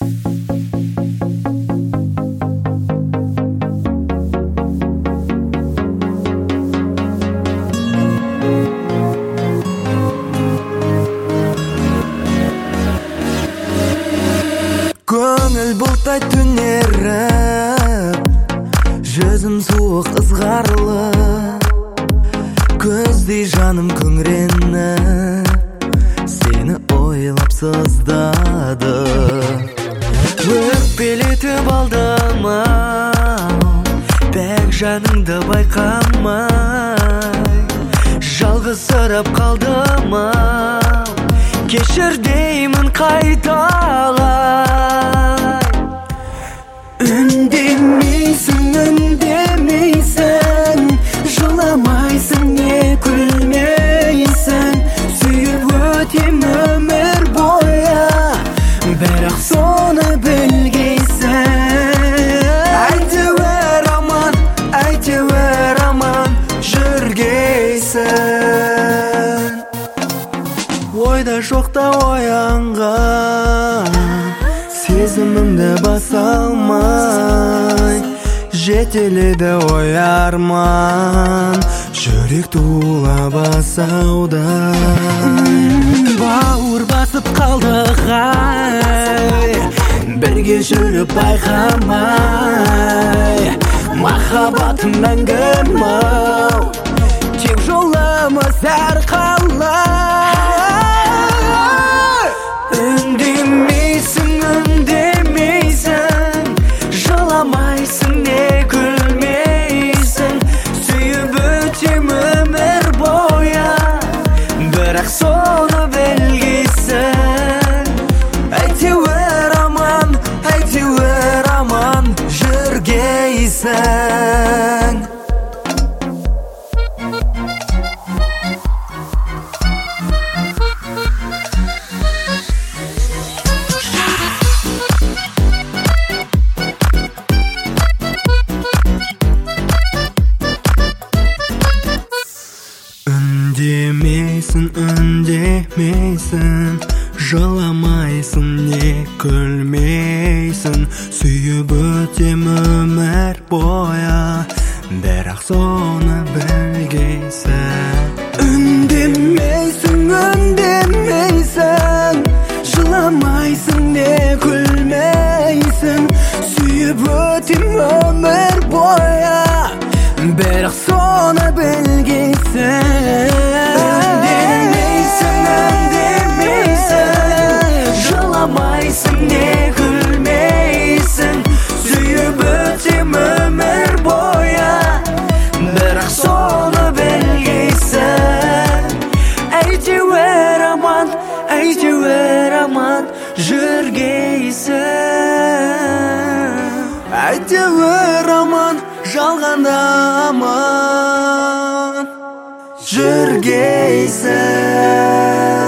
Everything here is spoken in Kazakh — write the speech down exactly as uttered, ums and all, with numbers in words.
Көңіл бұлттай түнеріп, жүзім суық ызғарлы, көздей жаным күңіреніп, сені ойлап сыздады. Өкпелетіп алдым-ау, бәк жаныңды байқамай, жалғызсырап қалдым-ау, кешір деймін қайталай. Үндемейсің, үндемейсің, жыламайсың, не күлмейсің, сүйіп өтем өмір бойы, бірақ соны білгейсің. Әйтеуір аман, әйтеуір аман жүргейсің. Ойда жоқта оянған сезімімді баса алмай, жетеледі ой арман, жүрек тулап асаудай. Бауыр басып қалдық ай, бірге жүріп байқамай, махаббатым мәңгі-ау, тек жолымыз әрқалай. Үндемейсің, үндемейсің, жыламайсың, не күлмейсің, сүйіп өтем өмір бойы, бірақ соны білгейсің. Әйтеуір аман, әйтеуір аман жүргейсің. Үндемейсің, үндемейсің, жыламайсың, не күлмейсің, сүйіп өтем өмір бойы, бірақ соны білгейсің. Үндемейсің, үндемейсің, жыламайсың, не күлмейсің, сүйіп өтем өмір бойы, бірақ соны білгейсің. Үндемейсің, үндемейсің, жыламайсың, не күлмейсің, сүйіп өтем өмір бойы, бірақ соны білгейсің. Әйтеуір аман, әйтеуір аман жүргейсің. Әйтеуір аман, жалғанда аман жүргейсің.